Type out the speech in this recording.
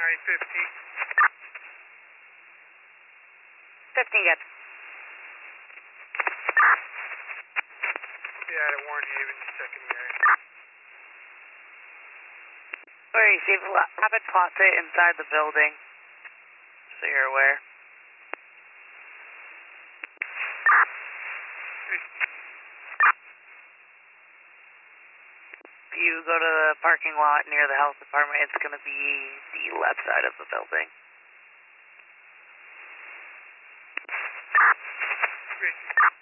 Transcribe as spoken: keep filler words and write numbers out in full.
nine fifty. fifteen, good. Yeah, I warn Haven, second year. Alright, Steve, have it plot it inside the building, so you're aware. If you go to the parking lot near the health department, it's going to be the left side of the building. Great.